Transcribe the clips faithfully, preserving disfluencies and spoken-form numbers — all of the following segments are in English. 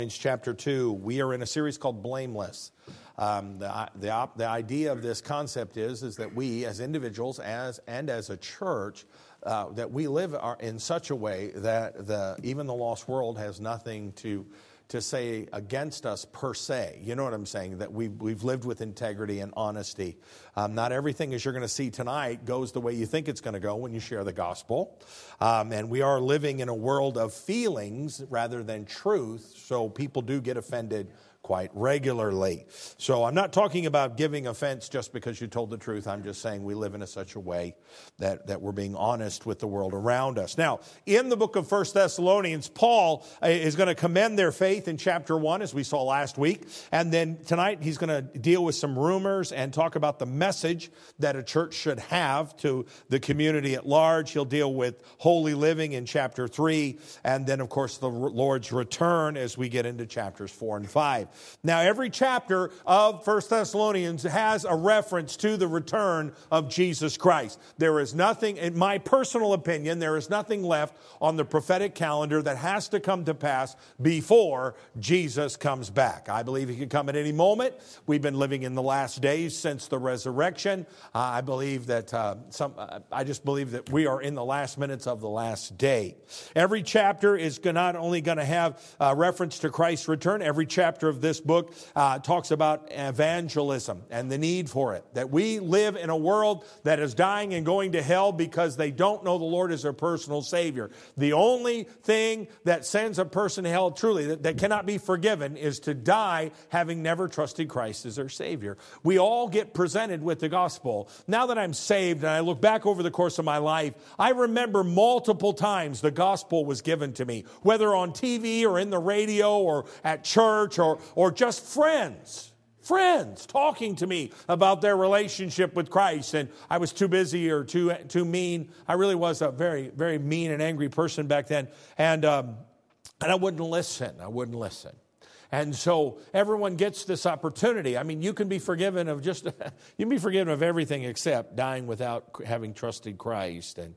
Chapter two, we are in a series called Blameless. Um, the, the, the idea of this concept is, is that we as individuals as and as a church, uh, that we live our, in such a way that the, even the lost world has nothing to to say against us per se. You know what I'm saying? That we've, we've lived with integrity and honesty. Um, not everything, as you're going to see tonight, goes the way you think it's going to go when you share the gospel. Um, and we are living in a world of feelings rather than truth, so people do get offended quite regularly. So I'm not talking about giving offense just because you told the truth. I'm just saying we live in a such a way that, that we're being honest with the world around us. Now, in the book of First Thessalonians, Paul is going to commend their faith in chapter one, as we saw last week. And then tonight he's going to deal with some rumors and talk about the message that a church should have to the community at large. He'll deal with holy living in chapter three. And then, of course, the Lord's return as we get into chapters four and five. Now, every chapter of First Thessalonians has a reference to the return of Jesus Christ. There is nothing, in my personal opinion, there is nothing left on the prophetic calendar that has to come to pass before Jesus comes back. I believe he could come at any moment. We've been living in the last days since the resurrection. Uh, I believe that, uh, some. Uh, I just believe that we are in the last minutes of the last day. Every chapter is not only going to have a reference to Christ's return, every chapter of this book uh, talks about evangelism and the need for it. That we live in a world that is dying and going to hell because they don't know the Lord as their personal Savior. The only thing that sends a person to hell truly, that, that cannot be forgiven, is to die having never trusted Christ as their Savior. We all get presented with the gospel. Now that I'm saved and I look back over the course of my life, I remember multiple times the gospel was given to me, whether on T V or in the radio or at church or or just friends, friends talking to me about their relationship with Christ. And I was too busy or too too mean. I really was a very, very mean and angry person back then. And, um, and I wouldn't listen. I wouldn't listen. And so everyone gets this opportunity. I mean, you can be forgiven of just, you can be forgiven of everything except dying without having trusted Christ. And,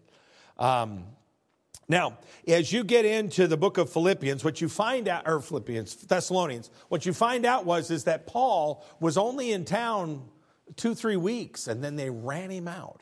um, Now, as you get into the book of Philippians, what you find out, or Philippians, Thessalonians, what you find out was is that Paul was only in town two, three weeks, and then they ran him out.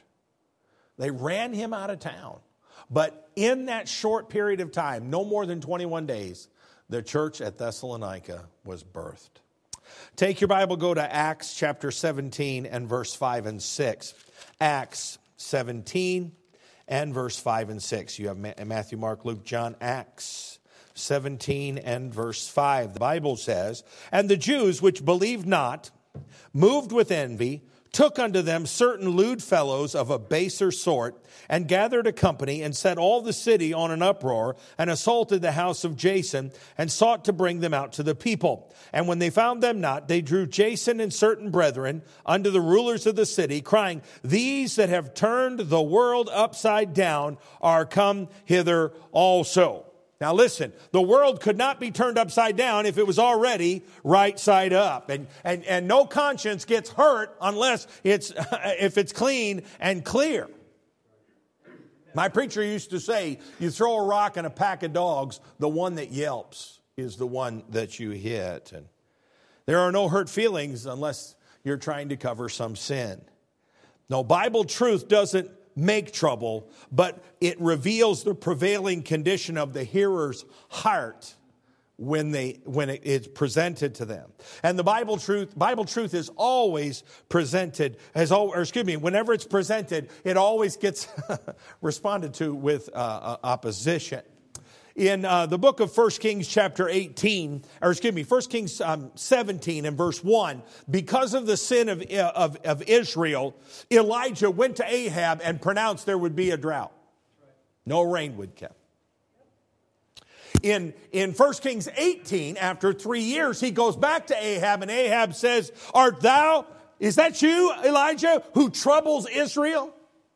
They ran him out of town. But in that short period of time, no more than twenty-one days, the church at Thessalonica was birthed. Take your Bible, go to Acts chapter seventeen and verse five and six. Acts seventeen and verse five and six. You have Matthew, Mark, Luke, John, Acts seventeen and verse five. The Bible says, "And the Jews which believed not, moved with envy, took unto them certain lewd fellows of a baser sort, and gathered a company, and set all the city on an uproar, and assaulted the house of Jason, and sought to bring them out to the people. And when they found them not, they drew Jason and certain brethren unto the rulers of the city, crying, These that have turned the world upside down are come hither also." Now listen, the world could not be turned upside down if it was already right side up. And, and, and no conscience gets hurt unless it's, if it's clean and clear. My preacher used to say, you throw a rock in a pack of dogs, the one that yelps is the one that you hit. And there are no hurt feelings unless you're trying to cover some sin. No, Bible truth doesn't make trouble, but it reveals the prevailing condition of the hearer's heart when they when it is presented to them. And the Bible truth Bible truth is always presented as all, or excuse me, whenever it's presented, it always gets responded to with uh, opposition. In uh, the book of First Kings chapter eighteen, or excuse me, First Kings um, seventeen and verse one, because of the sin of, of, of Israel, Elijah went to Ahab and pronounced there would be a drought. No rain would come. In, in First Kings eighteen, after three years, he goes back to Ahab, and Ahab says, Art thou, is that you, Elijah, who troubles Israel?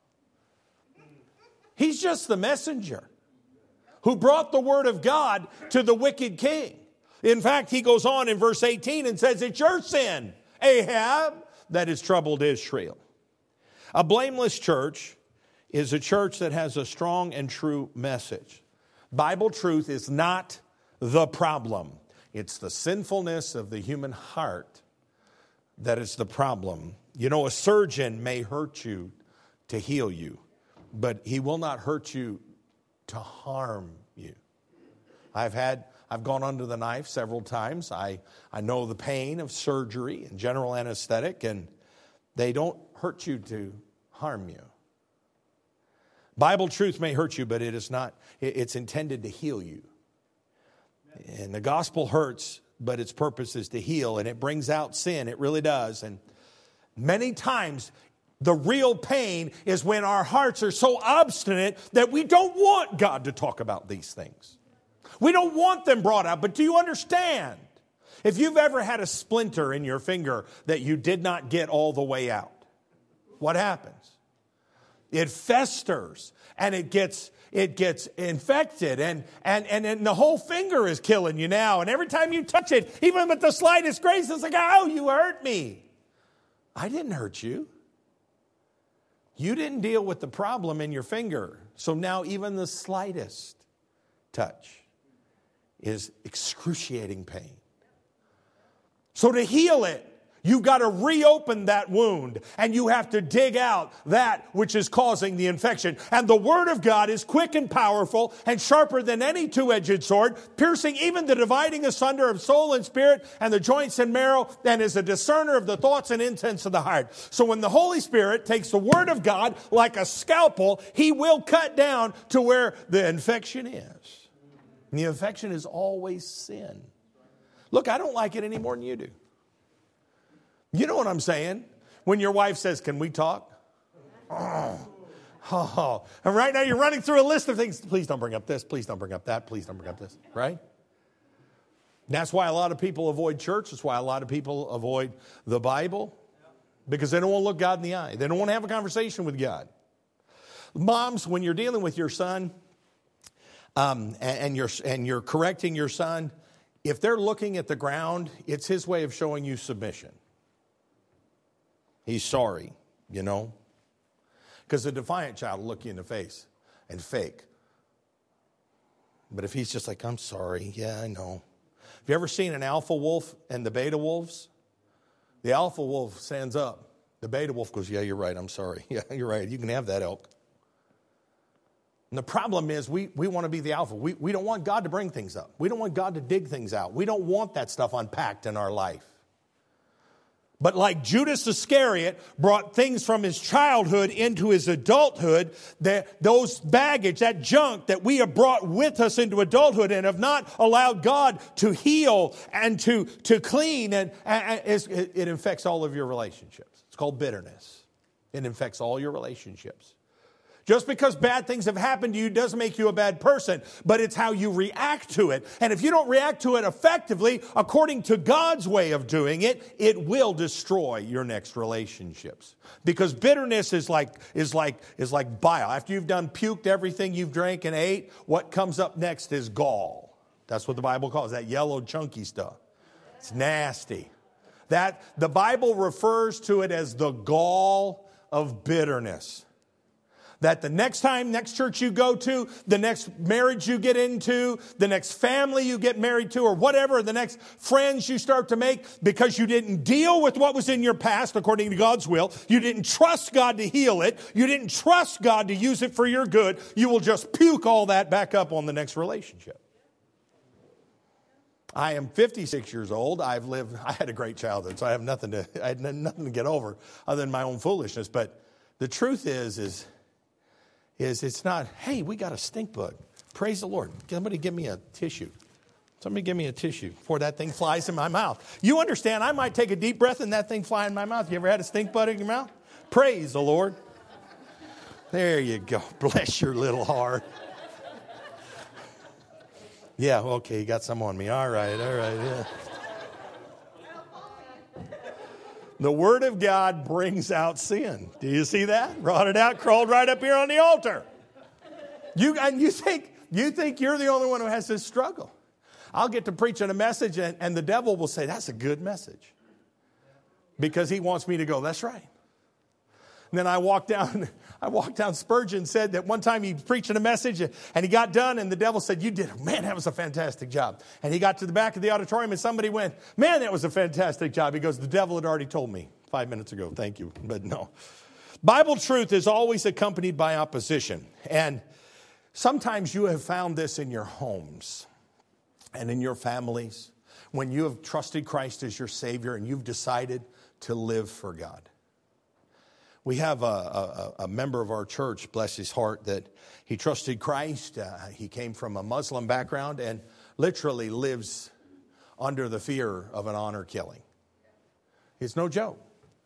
He's just the messenger who brought the word of God to the wicked king. In fact, he goes on in verse eighteen and says, It's your sin, Ahab, that has troubled Israel. A blameless church is a church that has a strong and true message. Bible truth is not the problem It's the sinfulness of the human heart that is the problem. You know, a surgeon may hurt you to heal you, but he will not hurt you to harm you. I've had, I've gone under the knife several times. I, I know the pain of surgery and general anesthetic, and they don't hurt you to harm you. Bible truth may hurt you, but it is not, it's intended to heal you. And the gospel hurts, but its purpose is to heal, and it brings out sin. It really does. And many times, the real pain is when our hearts are so obstinate that we don't want God to talk about these things. We don't want them brought out. But do you understand? If you've ever had a splinter in your finger that you did not get all the way out, what happens? It festers and it gets it gets infected and, and, and, and the whole finger is killing you now. And every time you touch it, even with the slightest grace, it's like, oh, you hurt me. I didn't hurt you. You didn't deal with the problem in your finger. So now even the slightest touch is excruciating pain. So to heal it, you've got to reopen that wound, and you have to dig out that which is causing the infection. And the Word of God is quick and powerful and sharper than any two-edged sword, piercing even the dividing asunder of soul and spirit and the joints and marrow, and is a discerner of the thoughts and intents of the heart. So when the Holy Spirit takes the Word of God like a scalpel, He will cut down to where the infection is. And the infection is always sin. Look, I don't like it any more than you do. You know what I'm saying? When your wife says, can we talk? Oh, oh. And right now you're running through a list of things. Please don't bring up this. Please don't bring up that. Please don't bring up this. Right? That's why a lot of people avoid church. That's why a lot of people avoid the Bible. Because they don't want to look God in the eye. They don't want to have a conversation with God. Moms, when you're dealing with your son um, and, and, you're, and you're correcting your son, if they're looking at the ground, it's his way of showing you submission. He's sorry, you know. Because a defiant child will look you in the face and fake. But if he's just like, I'm sorry, yeah, I know. Have you ever seen an alpha wolf and the beta wolves? The alpha wolf stands up. The beta wolf goes, yeah, you're right, I'm sorry. Yeah, you're right, you can have that elk. And the problem is we, we want to be the alpha. We, we don't want God to bring things up. We don't want God to dig things out. We don't want that stuff unpacked in our life. But like Judas Iscariot brought things from his childhood into his adulthood, that those baggage, that junk that we have brought with us into adulthood and have not allowed God to heal and to, to clean, and, and it, it infects all of your relationships. It's called bitterness. It infects all your relationships. Just because bad things have happened to you doesn't make you a bad person, but it's how you react to it. And if you don't react to it effectively, according to God's way of doing it, it will destroy your next relationships. Because bitterness is like, is like, is like bile. After you've done puked everything you've drank and ate, what comes up next is gall. That's what the Bible calls that yellow chunky stuff. It's nasty. That the Bible refers to it as the gall of bitterness. That the next time, next church you go to, the next marriage you get into, the next family you get married to, or whatever, the next friends you start to make, because you didn't deal with what was in your past according to God's will, you didn't trust God to heal it, you didn't trust God to use it for your good, you will just puke all that back up on the next relationship. I am fifty-six years old. I've lived, I had a great childhood, so I have nothing to, I had nothing to get over other than my own foolishness. But the truth is, is, is it's not, hey, we got a stink bug. Praise the Lord. Somebody give me a tissue. Somebody give me a tissue before that thing flies in my mouth. You understand, I might take a deep breath and that thing fly in my mouth. You ever had a stink bug in your mouth? Praise the Lord. There you go. Bless your little heart. Yeah, okay, you got some on me. All right, all right, yeah. The Word of God brings out sin. Do you see that? Brought it out, crawled right up here on the altar. You and you think you think you're the only one who has this struggle. I'll get to preaching a message and, and the devil will say, that's a good message. Because he wants me to go, that's right. And then I walked down, I walked down. Spurgeon said that one time he was preaching a message and he got done and the devil said, you did, man, that was a fantastic job. And he got to the back of the auditorium and somebody went, man, that was a fantastic job. He goes, the devil had already told me five minutes ago. Thank you. But no. Bible truth is always accompanied by opposition. And sometimes you have found this in your homes and in your families when you have trusted Christ as your Savior and you've decided to live for God. We have a, a, a member of our church, bless his heart, that he trusted Christ. Uh, he came from a Muslim background and literally lives under the fear of an honor killing. It's no joke.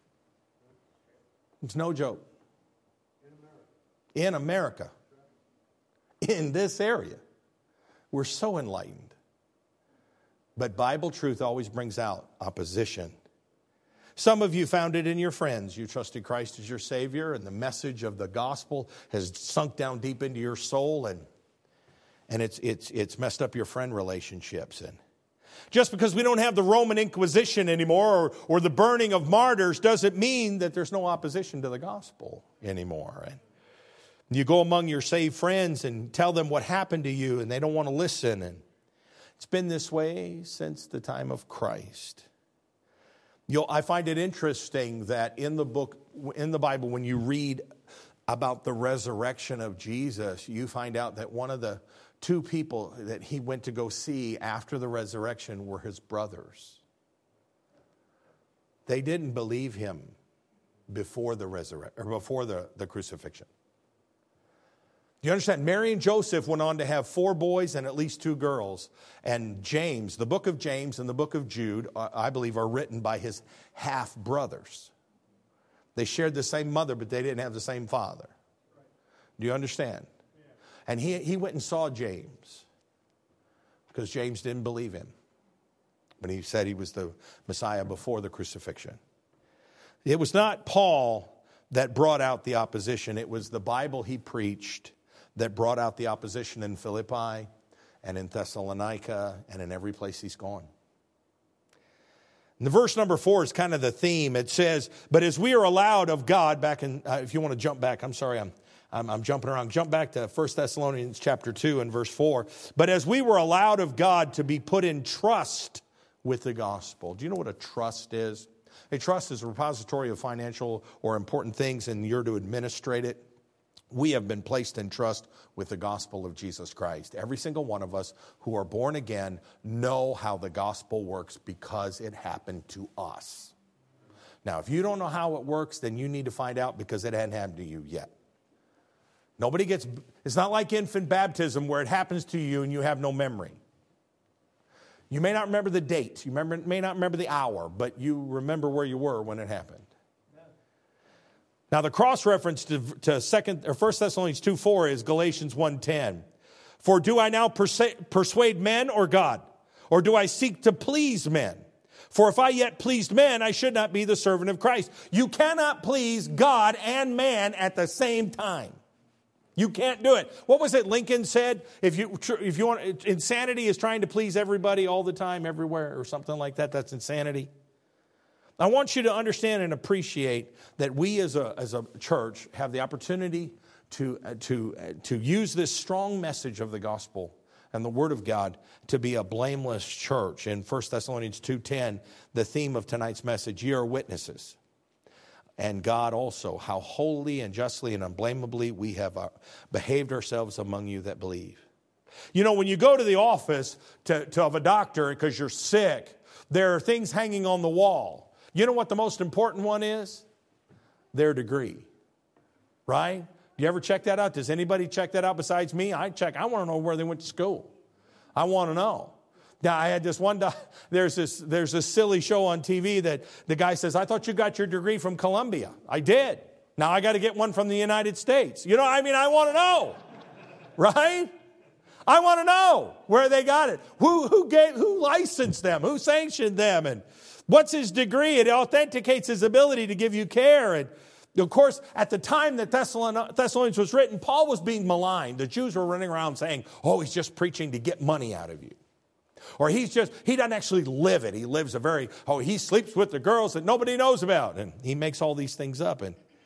It's no joke. In America. In this area. We're so enlightened. But Bible truth always brings out opposition. Some of you found it in your friends. You trusted Christ as your Savior, and the message of the gospel has sunk down deep into your soul, and and it's it's it's messed up your friend relationships. And just because we don't have the Roman Inquisition anymore or, or the burning of martyrs doesn't mean that there's no opposition to the gospel anymore. And you go among your saved friends and tell them what happened to you, and they don't want to listen. And it's been this way since the time of Christ. You'll, I find it interesting that in the book, in the Bible, when you read about the resurrection of Jesus, you find out that one of the two people that he went to go see after the resurrection were his brothers. They didn't believe him before the resurrection, or before the, the crucifixion. Do you understand? Mary and Joseph went on to have four boys and at least two girls. And James, the book of James and the book of Jude, I believe, are written by his half-brothers. They shared the same mother, but they didn't have the same father. Do you understand? And he, he went and saw James because James didn't believe him when he said he was the Messiah before the crucifixion. It was not Paul that brought out the opposition. It was the Bible he preached that brought out the opposition in Philippi and in Thessalonica and in every place he's gone. And the verse number four is kind of the theme. It says, but as we are allowed of God, back in, uh, if you want to jump back, I'm sorry, I'm, I'm, I'm jumping around. Jump back to First Thessalonians chapter two and verse four. But as we were allowed of God to be put in trust with the gospel. Do you know what a trust is? A trust is a repository of financial or important things, and you're to administrate it. We have been placed in trust with the gospel of Jesus Christ. Every single one of us who are born again know how the gospel works because it happened to us. Now, if you don't know how it works, then you need to find out because it hadn't happened to you yet. Nobody gets, it's not like infant baptism where it happens to you and you have no memory. You may not remember the date, you remember, may not remember the hour, but you remember where you were when it happened. Now, the cross-reference to, to second, or First Thessalonians two four is Galatians one ten. For do I now persa- persuade men or God? Or do I seek to please men? For if I yet pleased men, I should not be the servant of Christ. You cannot please God and man at the same time. You can't do it. What was it Lincoln said? If you if you want, insanity is trying to please everybody all the time, everywhere, or something like that. That's insanity. I want you to understand and appreciate that we as a as a church have the opportunity to uh, to uh, to use this strong message of the gospel and the word of God to be a blameless church. In First Thessalonians two ten, the theme of tonight's message, ye are witnesses. And God also, how holy and justly and unblameably we have uh, behaved ourselves among you that believe. You know, when you go to the office to, to of a doctor because you're sick, there are things hanging on the wall. You know what the most important one is? Their degree. Right? Do you ever check that out? Does anybody check that out besides me? I check. I want to know where they went to school. I want to know. Now, I had this one, there's this there's this silly show on T V that the guy says, I thought you got your degree from Columbia. I did. Now I got to get one from the United States. You know, I mean, I want to know. Right? I want to know where they got it. Who who gave who licensed them? Who sanctioned them? And what's his degree? It authenticates his ability to give you care. And of course, at the time that Thessalonians was written, Paul was being maligned. The Jews were running around saying, oh, he's just preaching to get money out of you. Or he's just, he doesn't actually live it. He lives a very, oh, he sleeps with the girls that nobody knows about. And he makes all these things up. And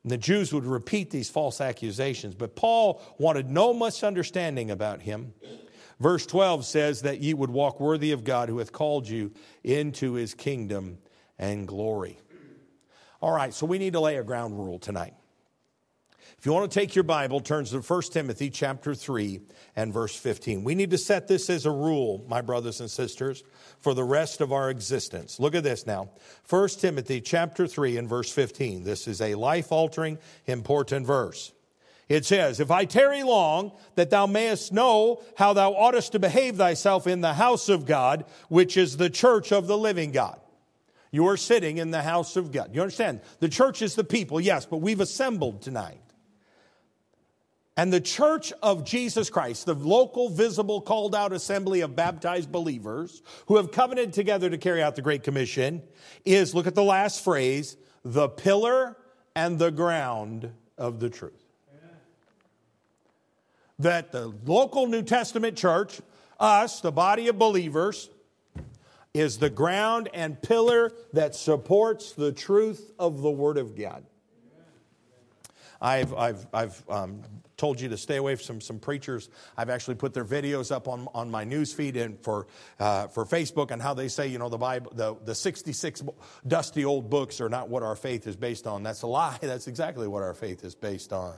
And the Jews would repeat these false accusations. But Paul wanted no misunderstanding about him. Verse twelve says that ye would walk worthy of God who hath called you into his kingdom and glory. All right, so we need to lay a ground rule tonight. If you want to take your Bible, turn to First Timothy chapter three and verse fifteen. We need to set this as a rule, my brothers and sisters, for the rest of our existence. Look at this now. First Timothy chapter three and verse fifteen. This is a life-altering, important verse. It says, if I tarry long, that thou mayest know how thou oughtest to behave thyself in the house of God, which is the church of the living God. You are sitting in the house of God. You understand? The church is the people, yes, but we've assembled tonight. And the church of Jesus Christ, the local, visible, called out assembly of baptized believers who have covenanted together to carry out the Great Commission, is, look at the last phrase, the pillar and the ground of the truth. That the local New Testament church, us, the body of believers, is the ground and pillar that supports the truth of the Word of God. I've I've I've um, told you to stay away from some preachers. I've actually put their videos up on, on my news feed and for uh, for Facebook, and how they say, you know, the Bible, the the sixty-six dusty old books are not what our faith is based on. That's a lie. That's exactly what our faith is based on.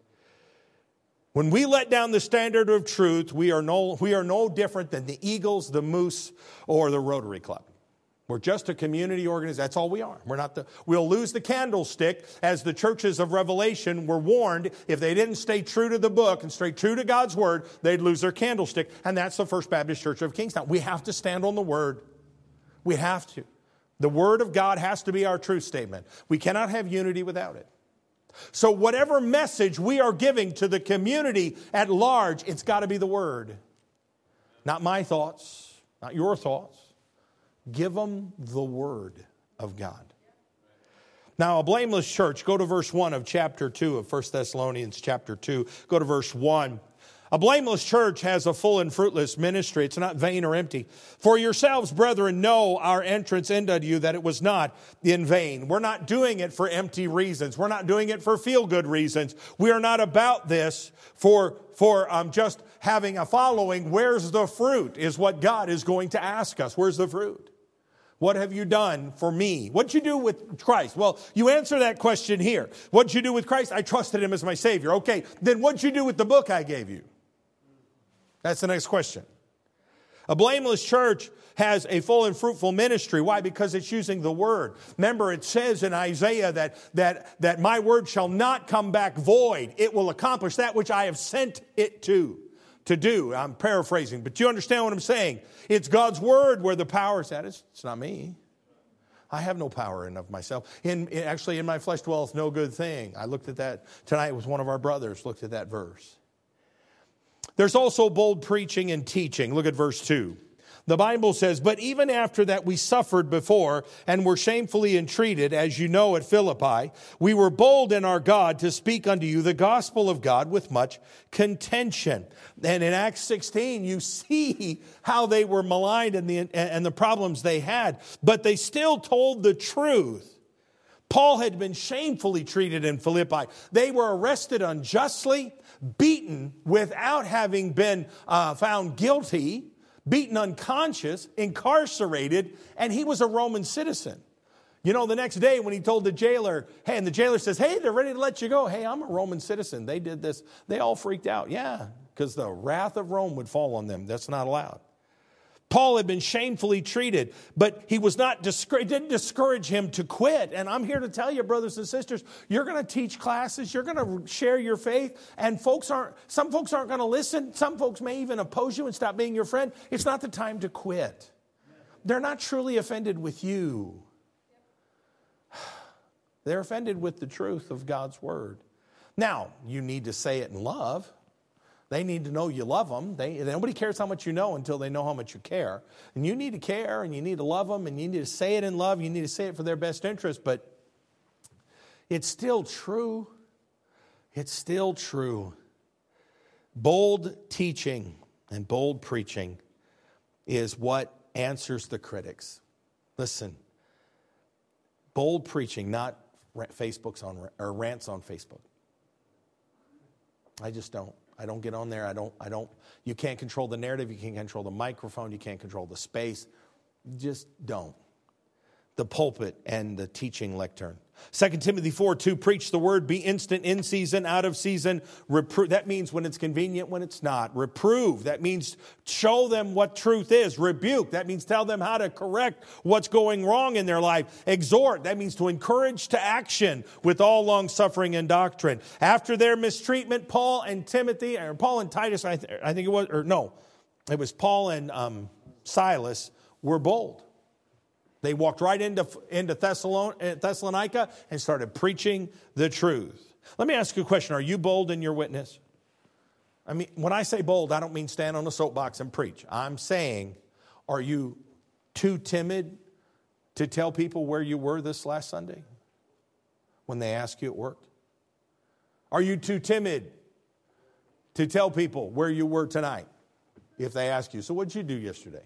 When we let down the standard of truth, we are no we are no different than the Eagles, the Moose, or the Rotary Club. We're just a community organization. That's all we are. We're not the. We'll lose the candlestick, as the churches of Revelation were warned. If they didn't stay true to the book and stay true to God's word, they'd lose their candlestick. And that's the First Baptist Church of Kingstown. We have to stand on the word. We have to. The word of God has to be our truth statement. We cannot have unity without it. So whatever message we are giving to the community at large, it's got to be the word. Not my thoughts, not your thoughts. Give them the word of God. Now, a blameless church, go to verse one of chapter two of First Thessalonians chapter two. Go to verse one. A blameless church has a full and fruitless ministry. It's not vain or empty. For yourselves, brethren, know our entrance into you, that it was not in vain. We're not doing it for empty reasons. We're not doing it for feel-good reasons. We are not about this for, for um, just having a following. Where's the fruit is what God is going to ask us. Where's the fruit? What have you done for me? What'd you do with Christ? Well, you answer that question here. What'd you do with Christ? I trusted him as my Savior. Okay, then what'd you do with the book I gave you? That's the next question. A blameless church has a full and fruitful ministry. Why? Because it's using the word. Remember, it says in Isaiah that, that, that my word shall not come back void. It will accomplish that which I have sent it to, to do. I'm paraphrasing, but you understand what I'm saying. It's God's word where the power is at. It's, it's not me. I have no power in of myself. In, in actually, in my flesh dwelleth no good thing. I looked at that tonight with one of our brothers, looked at that verse. There's also bold preaching and teaching. Look at verse two. The Bible says, but even after that we suffered before and were shamefully entreated, as you know at Philippi, we were bold in our God to speak unto you the gospel of God with much contention. And in Acts sixteen, you see how they were maligned and the, and the problems they had, but they still told the truth. Paul had been shamefully treated in Philippi. They were arrested unjustly, beaten without having been uh, found guilty, beaten unconscious, incarcerated, and he was a Roman citizen. You know, the next day when he told the jailer, hey, and the jailer says, hey, they're ready to let you go. Hey, I'm a Roman citizen. They did this. They all freaked out. Yeah, because the wrath of Rome would fall on them. That's not allowed. Paul had been shamefully treated, but he was not discouraged, didn't discourage him to quit. And I'm here to tell you, brothers and sisters, you're going to teach classes, you're going to share your faith, and folks aren't, some folks aren't going to listen. Some folks may even oppose you and stop being your friend. It's not the time to quit. They're not truly offended with you. They're offended with the truth of God's word. Now, you need to say it in love. They need to know you love them. They, nobody cares how much you know until they know how much you care. And you need to care, and you need to love them, and you need to say it in love. You need to say it for their best interest. But it's still true. It's still true. Bold teaching and bold preaching is what answers the critics. Listen, bold preaching, not Facebook's on or rants on Facebook. I just don't. I don't get on there. I don't. I don't. You can't control the narrative. You can't control the microphone. You can't control the space. Just don't. The pulpit and the teaching lectern. Second Timothy four two, preach the word, be instant, in season, out of season. Repro- that means when it's convenient, when it's not. Reprove, that means show them what truth is. Rebuke, that means tell them how to correct what's going wrong in their life. Exhort, that means to encourage to action with all long suffering and doctrine. After their mistreatment, Paul and Timothy, or Paul and Titus, I, th- I think it was, or no, it was Paul and um, Silas were bold. They walked right into, into Thessalonica and started preaching the truth. Let me ask you a question. Are you bold in your witness? I mean, when I say bold, I don't mean stand on a soapbox and preach. I'm saying, are you too timid to tell people where you were this last Sunday when they ask you at work? Are you too timid to tell people where you were tonight if they ask you, so what did you do yesterday?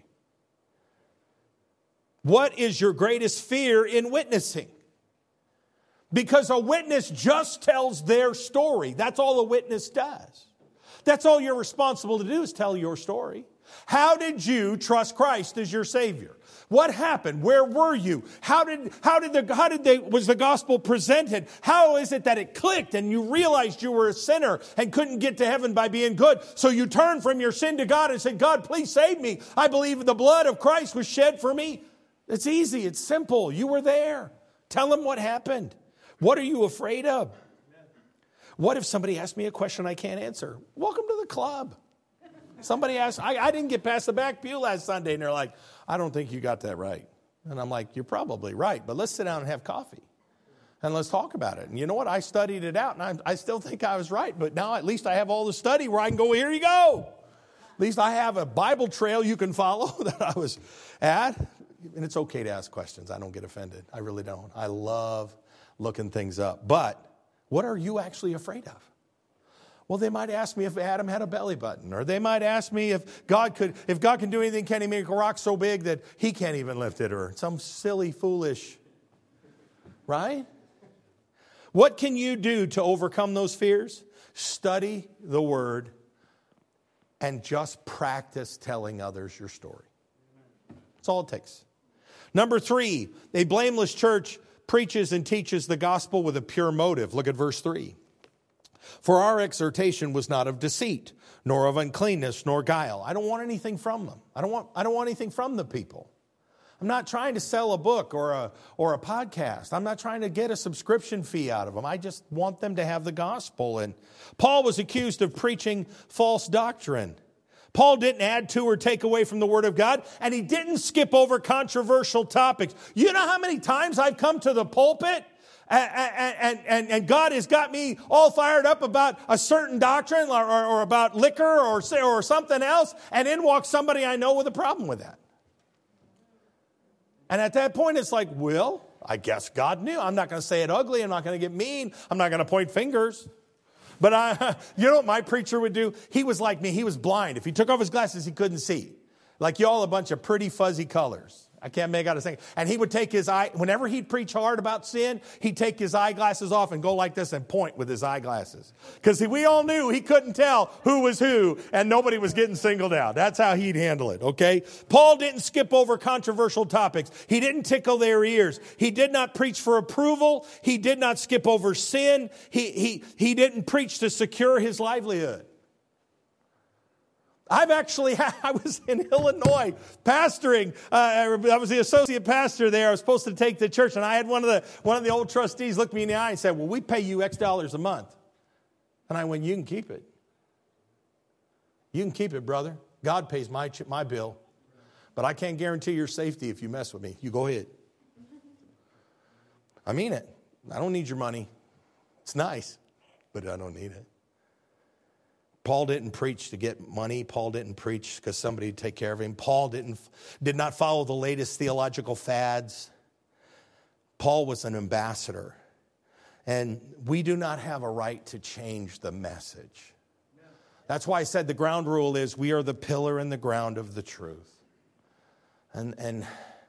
What is your greatest fear in witnessing? Because a witness just tells their story. That's all a witness does. That's all you're responsible to do is tell your story. How did you trust Christ as your Savior? What happened? Where were you? How did how did the how did they was the gospel presented? How is it that it clicked and you realized you were a sinner and couldn't get to heaven by being good? So you turned from your sin to God and said, God, please save me. I believe the blood of Christ was shed for me. It's easy. It's simple. You were there. Tell them what happened. What are you afraid of? What if somebody asks me a question I can't answer? Welcome to the club. Somebody asked, I, I didn't get past the back pew last Sunday, and they're like, I don't think you got that right. And I'm like, you're probably right, but let's sit down and have coffee. And let's talk about it. And you know what? I studied it out, and I, I still think I was right, but now at least I have all the study where I can go, here you go. At least I have a Bible trail you can follow that I was at. And it's okay to ask questions. I don't get offended. I really don't. I love looking things up. But what are you actually afraid of? Well, they might ask me if Adam had a belly button. Or they might ask me if God could, if God can do anything, can he make a rock so big that he can't even lift it? Or some silly, foolish, right? What can you do to overcome those fears? Study the Word and just practice telling others your story. That's all it takes. Number three, a blameless church preaches and teaches the gospel with a pure motive. Look at verse three. For our exhortation was not of deceit, nor of uncleanness, nor guile. I don't want anything from them. I don't want, I don't want anything from the people. I'm not trying to sell a book or a, or a podcast. I'm not trying to get a subscription fee out of them. I just want them to have the gospel. And Paul was accused of preaching false doctrine. Paul didn't add to or take away from the Word of God, and he didn't skip over controversial topics. You know how many times I've come to the pulpit and, and, and, and God has got me all fired up about a certain doctrine or, or, or about liquor or, or something else, and in walks somebody I know with a problem with that. And at that point, it's like, well, I guess God knew. I'm not going to say it ugly. I'm not going to get mean. I'm not going to point fingers. But I, you know what my preacher would do? He was like me. He was blind. If he took off his glasses, he couldn't see. Like y'all, a bunch of pretty fuzzy colors. I can't make out a thing. And he would take his eye, whenever he'd preach hard about sin, he'd take his eyeglasses off and go like this and point with his eyeglasses. Because we all knew he couldn't tell who was who and nobody was getting singled out. That's how he'd handle it, okay? Paul didn't skip over controversial topics. He didn't tickle their ears. He did not preach for approval. He did not skip over sin. He, he, he didn't preach to secure his livelihood. I've actually, had, I was in Illinois pastoring. Uh, I was the associate pastor there. I was supposed to take the church, and I had one of the one of the old trustees look me in the eye and said, "Well, we pay you X dollars a month." And I went, "You can keep it. You can keep it, brother. God pays my my bill, but I can't guarantee your safety if you mess with me. You go ahead." I mean it. I don't need your money. It's nice, but I don't need it. Paul didn't preach to get money. Paul didn't preach because somebody would take care of him. Paul didn't, did not follow the latest theological fads. Paul was an ambassador. And we do not have a right to change the message. That's why I said the ground rule is we are the pillar and the ground of the truth. And, and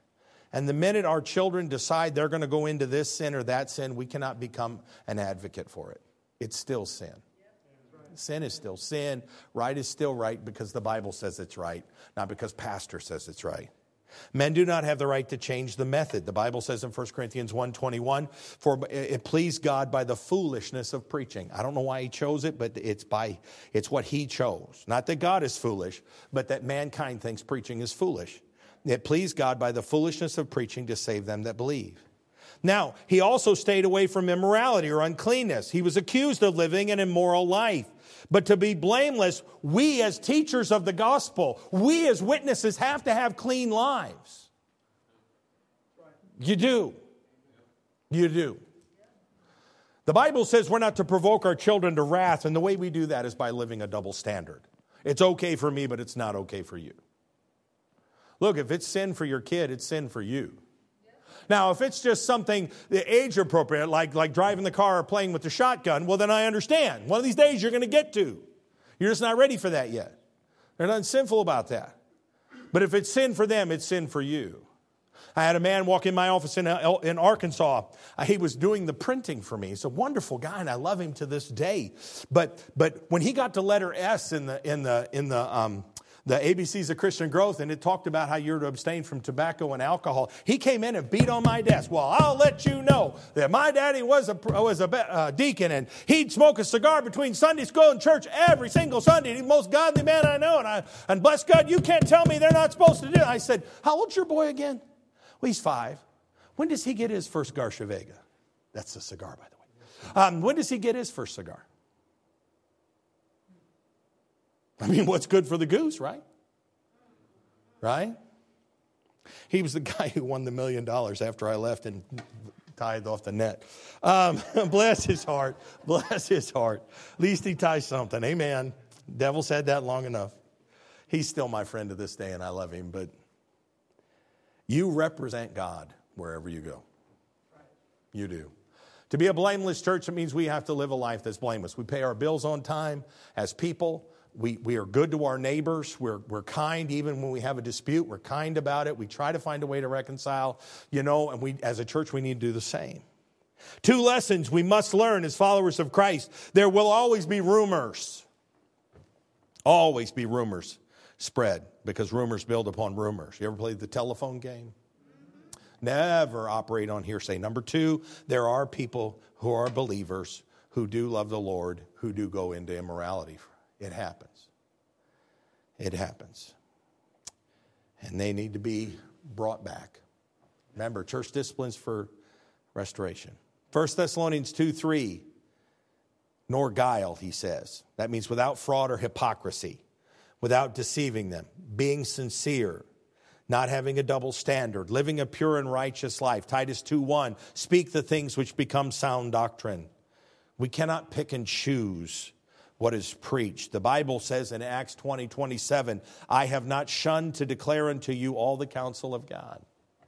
And the minute our children decide they're going to go into this sin or that sin, we cannot become an advocate for it. It's still sin. Sin is still sin. Right is still right because the Bible says it's right, not because pastor says it's right. Men do not have the right to change the method. The Bible says in First Corinthians one twenty-one, for it pleased God by the foolishness of preaching. I don't know why he chose it, but it's by it's what he chose. Not that God is foolish, but that mankind thinks preaching is foolish. It pleased God by the foolishness of preaching to save them that believe. Now, he also stayed away from immorality or uncleanness. He was accused of living an immoral life. But to be blameless, we as teachers of the gospel, we as witnesses have to have clean lives. You do. You do. The Bible says we're not to provoke our children to wrath, and the way we do that is by living a double standard. It's okay for me, but it's not okay for you. Look, if it's sin for your kid, it's sin for you. Now, if it's just something age appropriate, like, like driving the car or playing with the shotgun, well, then I understand. One of these days you're going to get to. You're just not ready for that yet. There's nothing sinful about that. But if it's sin for them, it's sin for you. I had a man walk in my office in, in Arkansas. He was doing the printing for me. He's a wonderful guy, and I love him to this day. But but when he got to letter S in the in the in the um, the A B Cs of Christian Growth, and it talked about how you're to abstain from tobacco and alcohol, he came in and beat on my desk. Well, I'll let you know that my daddy was a was a uh, deacon, and he'd smoke a cigar between Sunday school and church every single Sunday. He's the most godly man I know, and I and bless God, you can't tell me they're not supposed to do it. I said, how old's your boy again? Well, he's five. When does he get his first Garcia Vega? That's a cigar, by the way. Um, when does he get his first cigar? I mean, what's good for the goose, right? Right? He was the guy who won the million dollars after I left and tithed off the net. Um, bless his heart. Bless his heart. At least he ties something. Amen. Devil said that long enough. He's still my friend to this day, and I love him, but you represent God wherever you go. You do. To be a blameless church, it means we have to live a life that's blameless. We pay our bills on time as people. We, we are good to our neighbors. We're, we're kind even when we have a dispute. We're kind about it. We try to find a way to reconcile, you know, and we, as a church, we need to do the same. Two lessons we must learn as followers of Christ. There will always be rumors. Always be rumors spread, because rumors build upon rumors. You ever played the telephone game? Never operate on hearsay. Number two, there are people who are believers who do love the Lord, who do go into immorality. It happens. It happens. And they need to be brought back. Remember, church disciplines for restoration. First Thessalonians two three, nor guile, he says. That means without fraud or hypocrisy. Without deceiving them, being sincere, not having a double standard, living a pure and righteous life. Titus two one, speak the things which become sound doctrine. We cannot pick and choose what is preached. The Bible says in Acts twenty twenty-seven, I have not shunned to declare unto you all the counsel of God.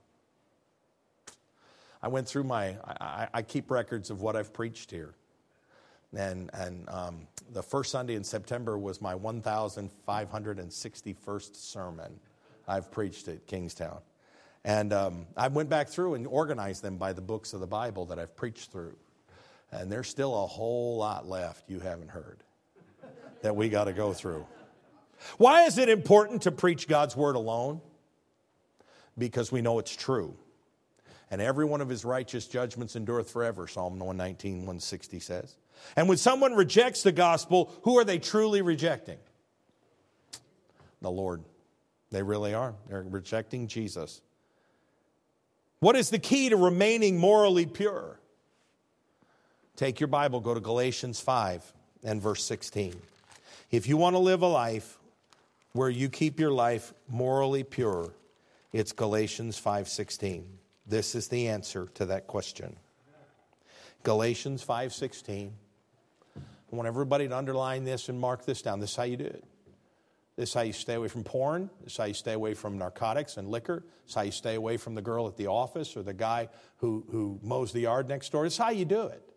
I went through my, I, I keep records of what I've preached here. And and um, the first Sunday in September was my one thousand five hundred sixty-first sermon I've preached at Kingstown. And um, I went back through and organized them by the books of the Bible that I've preached through. And there's still a whole lot left you haven't heard that we got to go through. Why is it important to preach God's word alone? Because we know it's true. And every one of his righteous judgments endureth forever, Psalm one nineteen, one sixty says. And when someone rejects the gospel, who are they truly rejecting? The Lord. They really are. They're rejecting Jesus. What is the key to remaining morally pure? Take your Bible, go to Galatians five and verse sixteen. If you want to live a life where you keep your life morally pure, it's Galatians five sixteen. This is the answer to that question. Galatians five sixteen. I want everybody to underline this and mark this down. This is how you do it. This is how you stay away from porn. This is how you stay away from narcotics and liquor. This is how you stay away from the girl at the office or the guy who, who mows the yard next door. This is how you do it.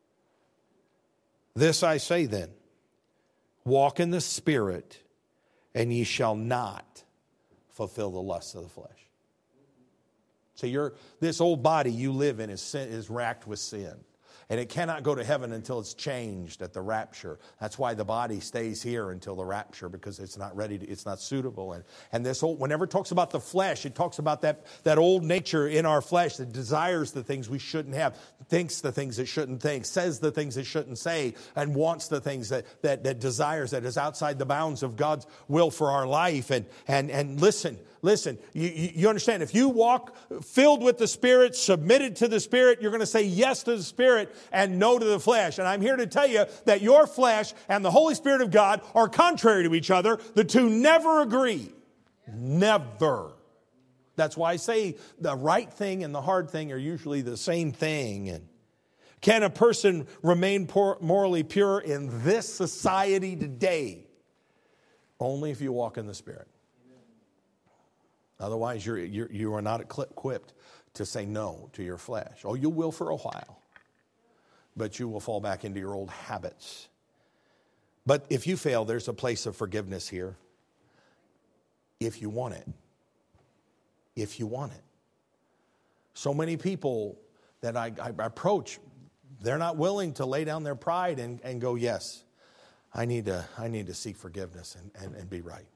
This I say then, walk in the Spirit, and ye shall not fulfill the lusts of the flesh. So you're, this old body you live in is, sin, is racked with sin. And it cannot go to heaven until it's changed at the rapture. That's why the body stays here until the rapture, because it's not ready, to, it's not suitable. And, and this old, whenever it talks about the flesh, it talks about that, that old nature in our flesh that desires the things we shouldn't have, thinks the things it shouldn't think, says the things it shouldn't say, and wants the things that, that, that desires, that is outside the bounds of God's will for our life. And, and, and listen, Listen, you, you understand, if you walk filled with the Spirit, submitted to the Spirit, you're going to say yes to the Spirit and no to the flesh. And I'm here to tell you that your flesh and the Holy Spirit of God are contrary to each other. The two never agree. Never. That's why I say the right thing and the hard thing are usually the same thing. And can a person remain poor, morally pure in this society today? Only if you walk in the Spirit. Otherwise, you're, you're, you are not equipped to say no to your flesh. Oh, you will for a while, but you will fall back into your old habits. But if you fail, there's a place of forgiveness here. If you want it. If you want it. So many people that I, I approach, they're not willing to lay down their pride and, and go, yes, I need to, I need to seek forgiveness and, and, and be right.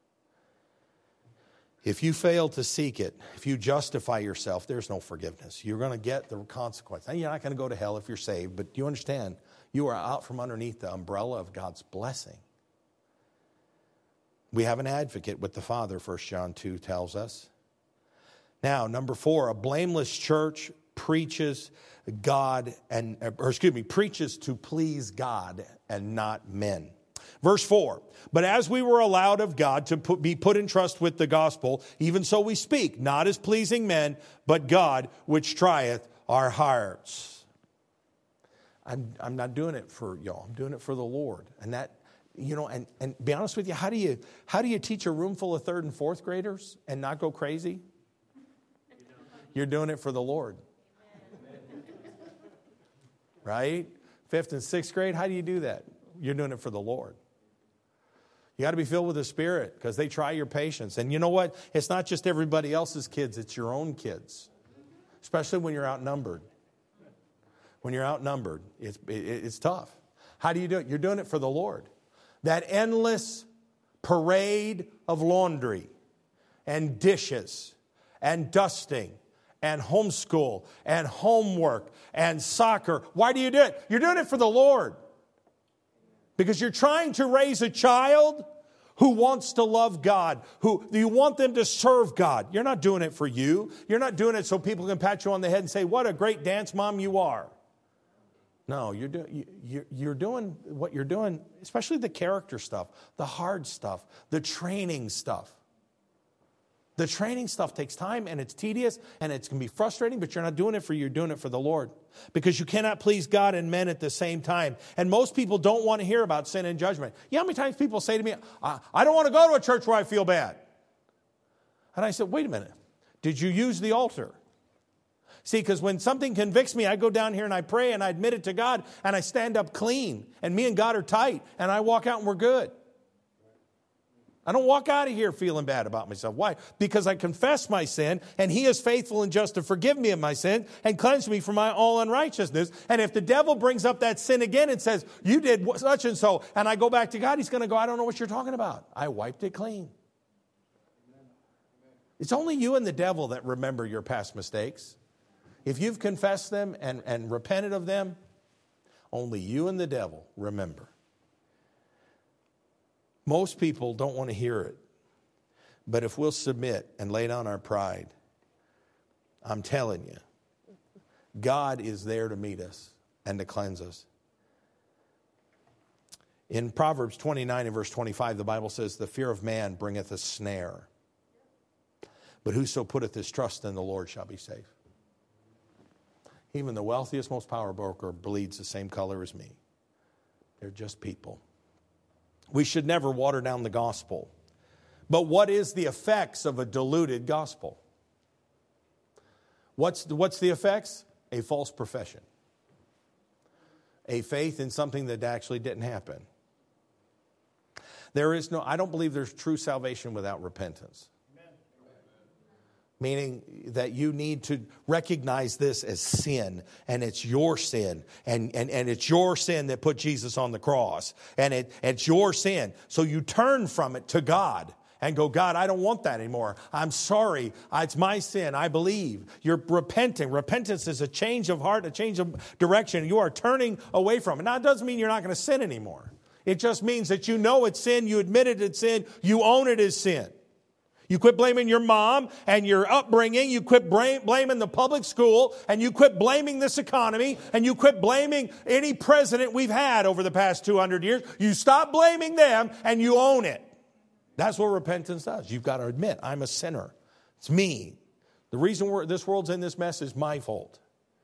If you fail to seek it, if you justify yourself, there's no forgiveness. You're going to get the consequence. Now, you're not going to go to hell if you're saved, but you understand, you are out from underneath the umbrella of God's blessing. We have an advocate with the Father, First John two tells us. Now, number four, a blameless church preaches God and, or excuse me, preaches to please God and not men. Verse four, but as we were allowed of God to put, be put in trust with the gospel, even so we speak, not as pleasing men, but God, which trieth our hearts. I'm, I'm not doing it for y'all. I'm doing it for the Lord. And that, you know, and, and be honest with you, how do you, how do you teach a room full of third and fourth graders and not go crazy? You're doing it for the Lord. Right? Fifth and sixth grade, how do you do that? You're doing it for the Lord. You got to be filled with the Spirit because they try your patience. And you know what? It's not just everybody else's kids. It's your own kids. Especially when you're outnumbered. When you're outnumbered, it's, it, it's tough. How do you do it? You're doing it for the Lord. That endless parade of laundry and dishes and dusting and homeschool and homework and soccer. Why do you do it? You're doing it for the Lord. Because you're trying to raise a child who wants to love God, who you want them to serve God. You're not doing it for you. You're not doing it so people can pat you on the head and say, what a great dance mom you are. No, you're, do, you're, you're doing what you're doing, especially the character stuff, the hard stuff, the training stuff. The training stuff takes time and it's tedious and it can be frustrating, but you're not doing it for you, you're doing it for the Lord. Because you cannot please God and men at the same time. And most people don't want to hear about sin and judgment. You know how many times people say to me, I, I don't want to go to a church where I feel bad. And I said, wait a minute. Did you use the altar? See, because when something convicts me, I go down here and I pray and I admit it to God and I stand up clean. And me and God are tight and I walk out and we're good. I don't walk out of here feeling bad about myself. Why? Because I confess my sin, and He is faithful and just to forgive me of my sin and cleanse me from my all unrighteousness. And if the devil brings up that sin again and says, you did such and so, and I go back to God, He's going to go, I don't know what you're talking about. I wiped it clean. It's only you and the devil that remember your past mistakes. If you've confessed them and, and repented of them, only you and the devil remember. Most people don't want to hear it. But if we'll submit and lay down our pride, I'm telling you, God is there to meet us and to cleanse us. In Proverbs twenty-nine and verse twenty-five, the Bible says, the fear of man bringeth a snare. But whoso putteth his trust in the Lord shall be safe. Even the wealthiest, most power broker bleeds the same color as me. They're just people. We should never water down the gospel. But what is the effects of a diluted gospel? What's the, what's the effects? A false profession. A faith in something that actually didn't happen. There is no, I don't believe there's true salvation without repentance. Meaning that you need to recognize this as sin, and it's your sin, and, and, and it's your sin that put Jesus on the cross, and it, it's your sin. So you turn from it to God and go, God, I don't want that anymore. I'm sorry. It's my sin. I believe. You're repenting. Repentance is a change of heart, a change of direction. You are turning away from it. Now, it doesn't mean you're not going to sin anymore. It just means that you know it's sin, you admit it it's sin, you own it as sin. You quit blaming your mom and your upbringing. You quit blaming the public school, and you quit blaming this economy, and you quit blaming any president we've had over the past two hundred years. You stop blaming them and you own it. That's what repentance does. You've got to admit, I'm a sinner. It's me. The reason we're, this world's in this mess is my fault.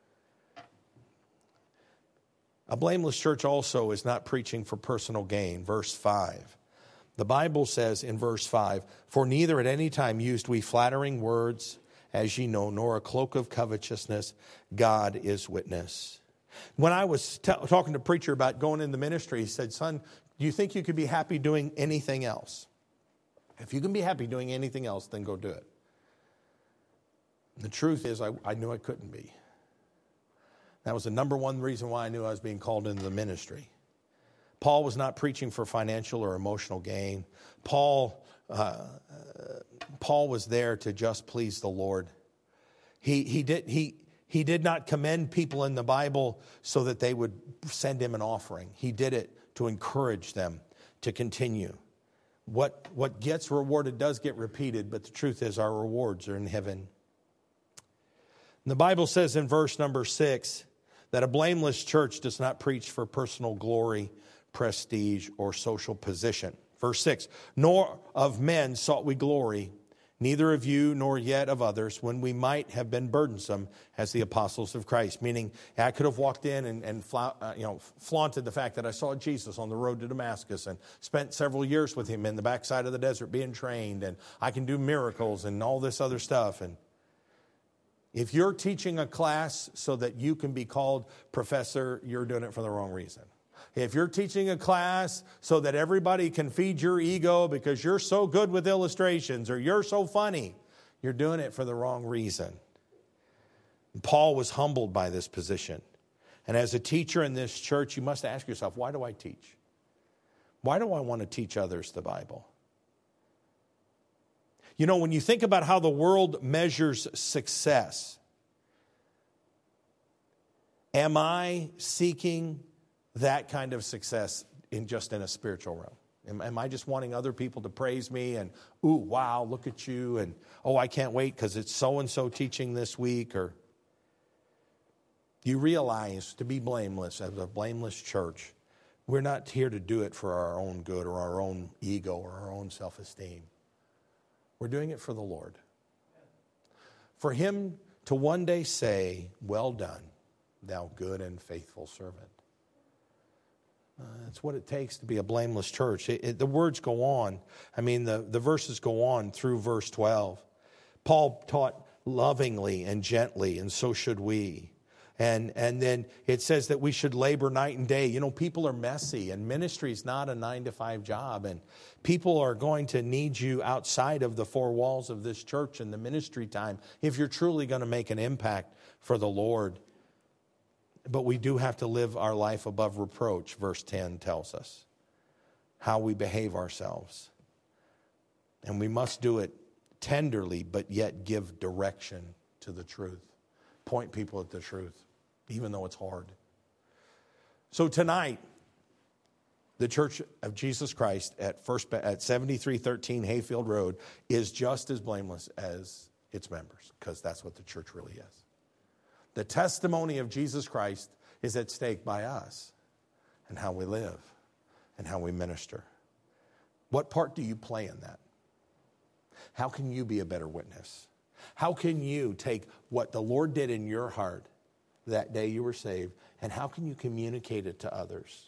A blameless church also is not preaching for personal gain. Verse five. The Bible says in verse five, for neither at any time used we flattering words, as ye know, nor a cloak of covetousness. God is witness. When I was t- talking to a preacher about going into ministry, he said, son, do you think you could be happy doing anything else? If you can be happy doing anything else, then go do it. The truth is, I, I knew I couldn't be. That was the number one reason why I knew I was being called into the ministry. Paul was not preaching for financial or emotional gain. Paul, uh, Paul was there to just please the Lord. He, he, did, he, he did not commend people in the Bible so that they would send him an offering. He did it to encourage them to continue. What, what gets rewarded does get repeated, but the truth is our rewards are in heaven. And the Bible says in verse number six that a blameless church does not preach for personal glory, prestige, or social position. Verse six, nor of men sought we glory, neither of you nor yet of others, when we might have been burdensome as the apostles of Christ. Meaning, I could have walked in and, and fla- uh, you know, flaunted the fact that I saw Jesus on the road to Damascus and spent several years with him in the backside of the desert being trained, and I can do miracles and all this other stuff. And if you're teaching a class so that you can be called professor, you're doing it for the wrong reason. If you're teaching a class so that everybody can feed your ego because you're so good with illustrations or you're so funny, you're doing it for the wrong reason. Paul was humbled by this position. And as a teacher in this church, you must ask yourself, why do I teach? Why do I want to teach others the Bible? You know, when you think about how the world measures success, am I seeking that kind of success in just in a spiritual realm? Am, am I just wanting other people to praise me and, ooh, wow, look at you, and, oh, I can't wait because it's so-and-so teaching this week? Or you realize, to be blameless, as a blameless church, we're not here to do it for our own good or our own ego or our own self-esteem. We're doing it for the Lord. For him to one day say, well done, thou good and faithful servant. Uh, that's what it takes to be a blameless church. It, it, the words go on. I mean, the, the verses go on through verse twelve. Paul taught lovingly and gently, and so should we. And, and then it says that we should labor night and day. You know, people are messy, and ministry is not a nine to five job. And people are going to need you outside of the four walls of this church in the ministry time if you're truly going to make an impact for the Lord. But we do have to live our life above reproach, verse ten tells us. How we behave ourselves. And we must do it tenderly, but yet give direction to the truth. Point people at the truth, even though it's hard. So tonight, the Church of Jesus Christ at first at seventy-three thirteen Hayfield Road is just as blameless as its members, because that's what the church really is. The testimony of Jesus Christ is at stake by us and how we live and how we minister. What part do you play in that? How can you be a better witness? How can you take what the Lord did in your heart that day you were saved, and how can you communicate it to others?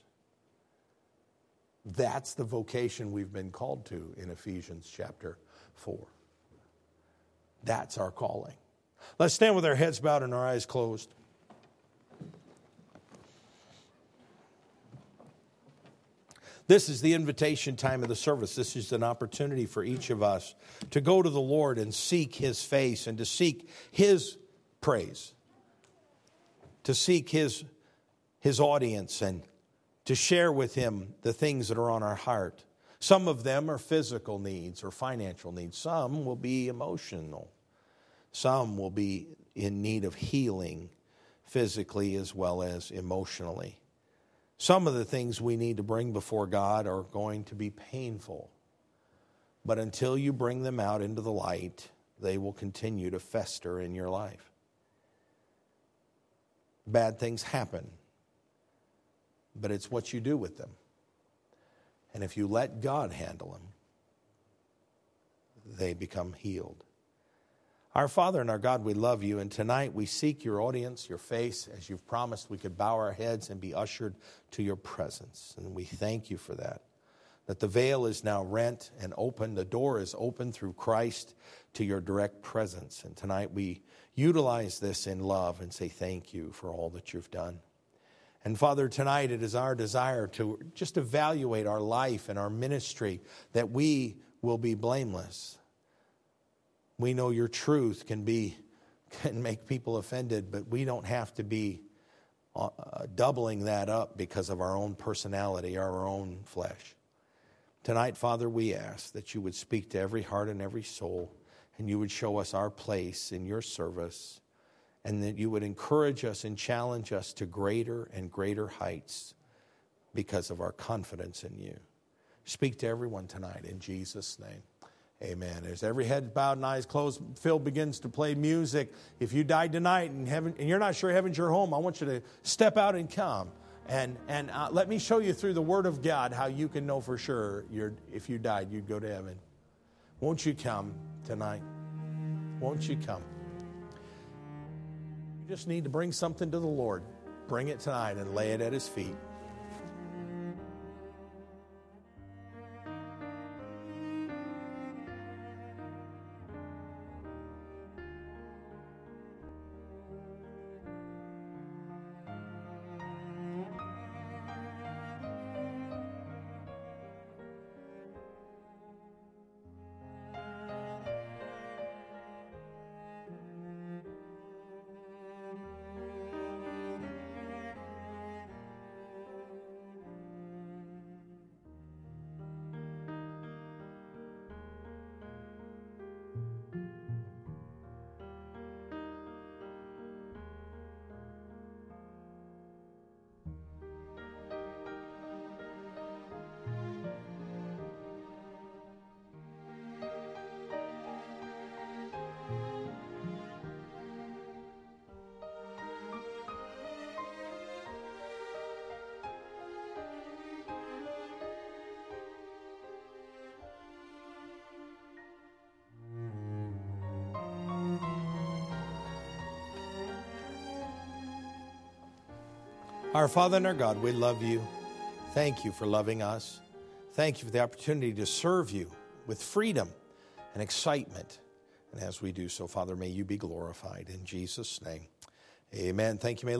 That's the vocation we've been called to in Ephesians chapter four. That's our calling. Let's stand with our heads bowed and our eyes closed. This is the invitation time of the service. This is an opportunity for each of us to go to the Lord and seek His face and to seek His praise, to seek His, His audience and to share with Him the things that are on our heart. Some of them are physical needs or financial needs. Some will be emotional. Some will be in need of healing physically as well as emotionally. Some of the things we need to bring before God are going to be painful. But until you bring them out into the light, they will continue to fester in your life. Bad things happen, but it's what you do with them. And if you let God handle them, they become healed. Our Father and our God, we love you, and tonight we seek your audience, your face. As you've promised, we could bow our heads and be ushered to your presence. And we thank you for that, that the veil is now rent and open. The door is open through Christ to your direct presence. And tonight we utilize this in love and say thank you for all that you've done. And Father, tonight it is our desire to just evaluate our life and our ministry, that we will be blameless. We know your truth can be can make people offended, but we don't have to be uh, doubling that up because of our own personality or our own flesh. Tonight, Father, we ask that you would speak to every heart and every soul, and you would show us our place in your service, and that you would encourage us and challenge us to greater and greater heights because of our confidence in you. Speak to everyone tonight in Jesus' name. Amen. As every head bowed and eyes closed, Phil begins to play music. If you died tonight and, heaven, and you're not sure heaven's your home, I want you to step out and come. And, and uh, let me show you through the Word of God how you can know for sure you're, if you died, you'd go to heaven. Won't you come tonight? Won't you come? You just need to bring something to the Lord. Bring it tonight and lay it at His feet. Our Father and our God, we love you. Thank you for loving us. Thank you for the opportunity to serve you with freedom and excitement. And as we do so, Father, may you be glorified in Jesus' name. Amen. Thank you. May